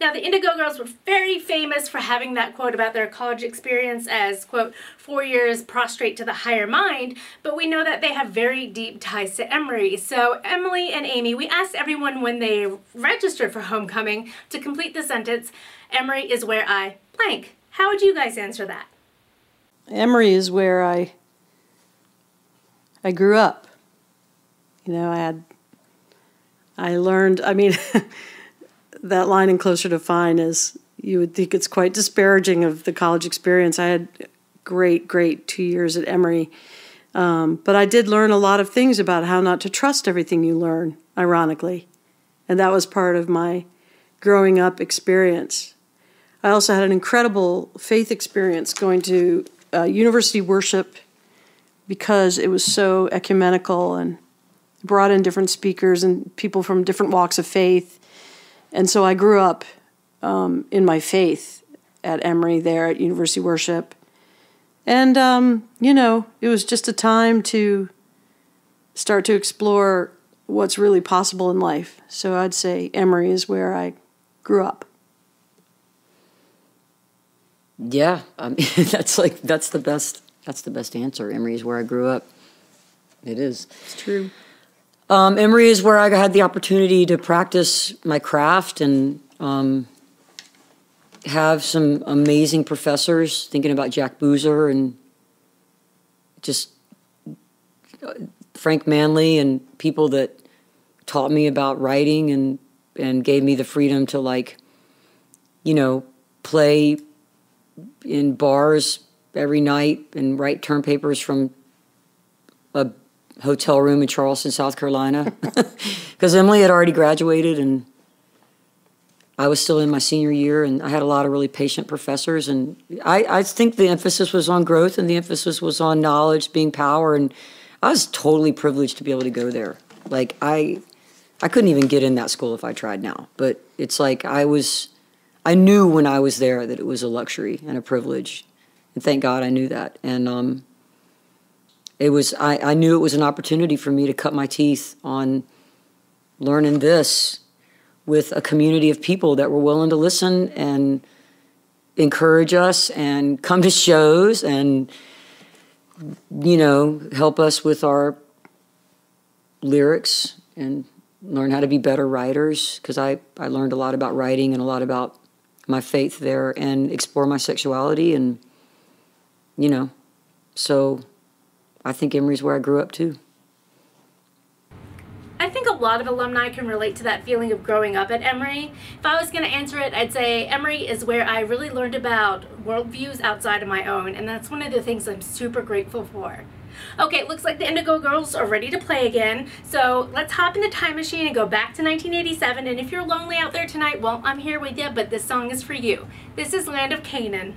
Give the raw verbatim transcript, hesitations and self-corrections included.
Now, the Indigo Girls were very famous for having that quote about their college experience as, quote, four years prostrate to the higher mind, but we know that they have very deep ties to Emory. So Emily and Amy, we asked everyone when they registered for homecoming to complete the sentence, Emory is where I blank. How would you guys answer that? Emory is where I I grew up. You know, I had I learned, I mean, that line in Closer to Fine is, you would think it's quite disparaging of the college experience. I had great, great two years at Emory. Um, but I did learn a lot of things about how not to trust everything you learn, ironically. And that was part of my growing up experience. I also had an incredible faith experience going to uh, university worship because it was so ecumenical and brought in different speakers and people from different walks of faith. And so I grew up um, in my faith at Emory there at University Worship. And, um, you know, it was just a time to start to explore what's really possible in life. So I'd say Emory is where I grew up. Yeah, I mean, that's like, that's the best, that's the best answer. Emory is where I grew up. It is. It's true. Um, Emory is where I had the opportunity to practice my craft and um, have some amazing professors, thinking about Jack Boozer and just Frank Manley and people that taught me about writing and, and gave me the freedom to, like, you know, play in bars every night and write term papers from a hotel room in Charleston, South Carolina, because Emily had already graduated and I was still in my senior year, and I had a lot of really patient professors, and I, I think the emphasis was on growth and the emphasis was on knowledge being power, and I was totally privileged to be able to go there. Like, I I couldn't even get in that school if I tried now, but it's like I was, I knew when I was there that it was a luxury and a privilege, and thank God I knew that. And um It was, I, I knew it was an opportunity for me to cut my teeth on learning this with a community of people that were willing to listen and encourage us and come to shows and, you know, help us with our lyrics and learn how to be better writers, because I, I learned a lot about writing and a lot about my faith there and explore my sexuality and, you know, so I think Emory's where I grew up too. I think a lot of alumni can relate to that feeling of growing up at Emory. If I was going to answer it, I'd say Emory is where I really learned about worldviews outside of my own, and that's one of the things I'm super grateful for. Okay, it looks like the Indigo Girls are ready to play again, so let's hop in the time machine and go back to nineteen eighty-seven, and if you're lonely out there tonight, well, I'm here with you, but this song is for you. This is Land of Canaan.